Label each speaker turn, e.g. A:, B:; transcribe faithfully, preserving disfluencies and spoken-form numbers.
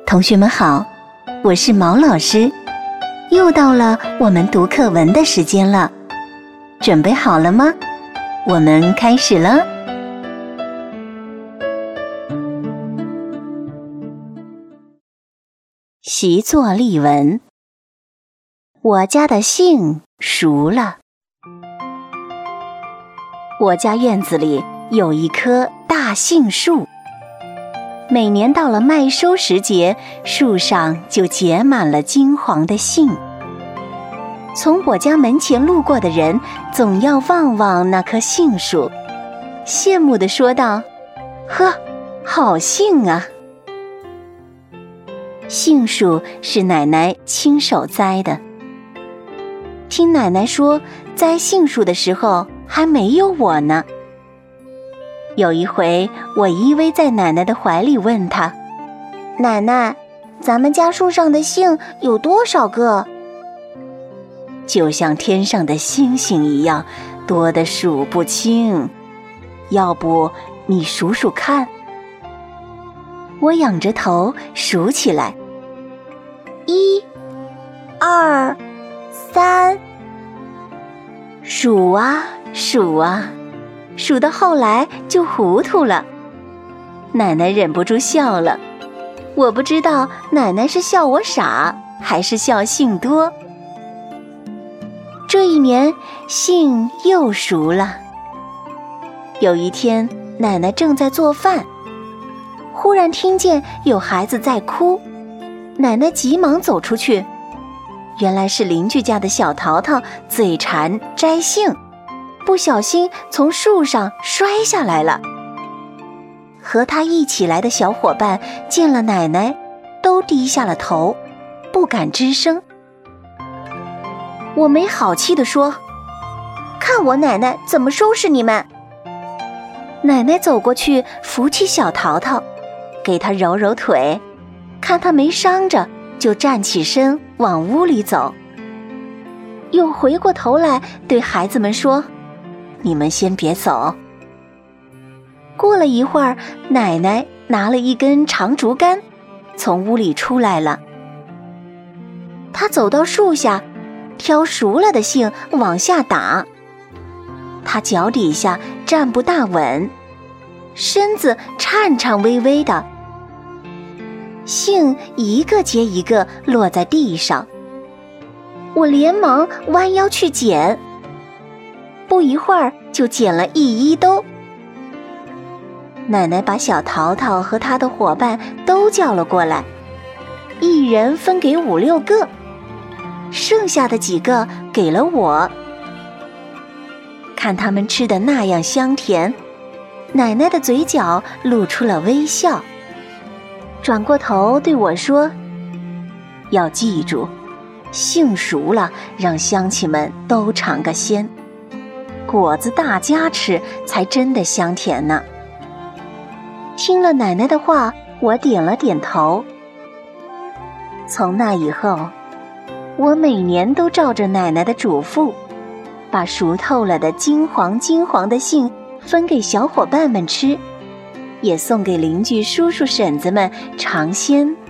A: 同学们好，我是毛老师，又到了我们读课文的时间了，准备好了吗？我们开始了。习作例文。我家的杏熟了。我家院子里有一棵大杏树，每年到了麦收时节，树上就结满了金黄的杏。从我家门前路过的人总要望望那棵杏树，羡慕地说道：呵，好杏啊！杏树是奶奶亲手栽的。听奶奶说，栽杏树的时候还没有我呢。有一回，我依偎在奶奶的怀里，问她：奶奶，咱们家树上的杏有多少个？就像天上的星星一样，多得数不清。要不你数数看？我仰着头数起来，一、二、三。数啊数啊，数到后来就糊涂了。奶奶忍不住笑了，我不知道奶奶是笑我傻，还是笑杏多。这一年杏又熟了。有一天，奶奶正在做饭，忽然听见有孩子在哭，奶奶急忙走出去，原来是邻居家的小淘淘嘴馋摘杏，不小心从树上摔下来了。和他一起来的小伙伴见了奶奶，都低下了头，不敢吱声。我没好气地说：看我奶奶怎么收拾你们！奶奶走过去扶起小淘淘，给他揉揉腿，看他没伤着，就站起身往屋里走。又回过头来对孩子们说：你们先别走。过了一会儿，奶奶拿了一根长竹竿，从屋里出来了。她走到树下，挑熟了的杏往下打。她脚底下站不大稳，身子颤颤巍巍的，杏一个接一个落在地上。我连忙弯腰去捡，不一会儿就捡了一衣兜。奶奶把小淘淘和他的伙伴都叫了过来，一人分给五六个，剩下的几个给了我。看他们吃得那样香甜，奶奶的嘴角露出了微笑，转过头对我说：要记住，杏熟了，让乡亲们都尝个鲜，果子大家吃才真的香甜呢。听了奶奶的话，我点了点头。从那以后，我每年都照着奶奶的嘱咐，把熟透了的金黄金黄的杏分给小伙伴们吃，也送给邻居叔叔婶子们尝鲜